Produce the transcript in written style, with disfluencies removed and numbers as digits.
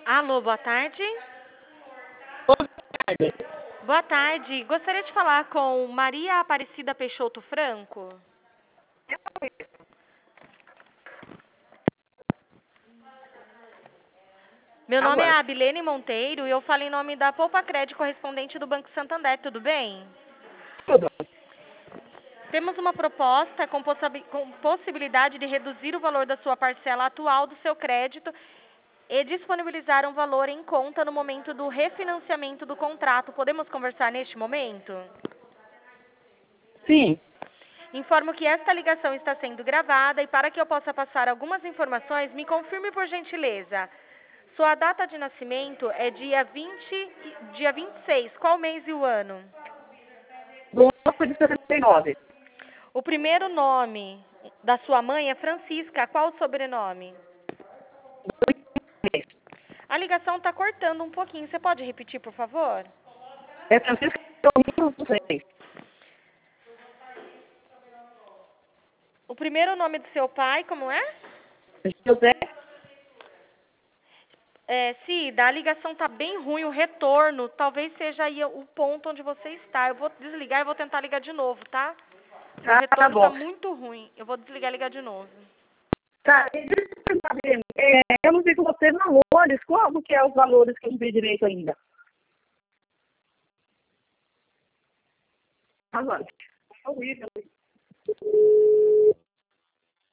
Alô, boa tarde. Boa tarde. Boa tarde. Gostaria de falar com Maria Aparecida Peixoto Franco. Meu nome é Agora, Abilene Monteiro e eu falo em nome da Poupa Crédito correspondente do Banco Santander, tudo bem? tudo. Temos uma proposta com possibilidade de reduzir o valor da sua parcela atual do seu crédito e disponibilizar um valor em conta no momento do refinanciamento do contrato. Podemos conversar neste momento? Sim, Informo que esta ligação está sendo gravada e para que eu possa passar algumas informações, me confirme por gentileza. Sua data de nascimento é dia 26. Qual mês e o ano? 12 de 79. O primeiro nome da sua mãe é Francisca. Qual o sobrenome? A ligação está cortando um pouquinho. Você pode repetir, por favor? É Francisco dos Reis. O primeiro nome do seu pai, como é? José, Cida, a ligação tá bem ruim, o retorno. Talvez seja aí o ponto onde você está. Eu vou desligar e vou tentar ligar de novo, tá? O tá retorno tá bom. muito ruim. Eu vou desligar e ligar de novo. Tá, e deixa eu perguntar, Breno, eu não vi com você valores, como que é os valores que eu não vi direito ainda? Agora.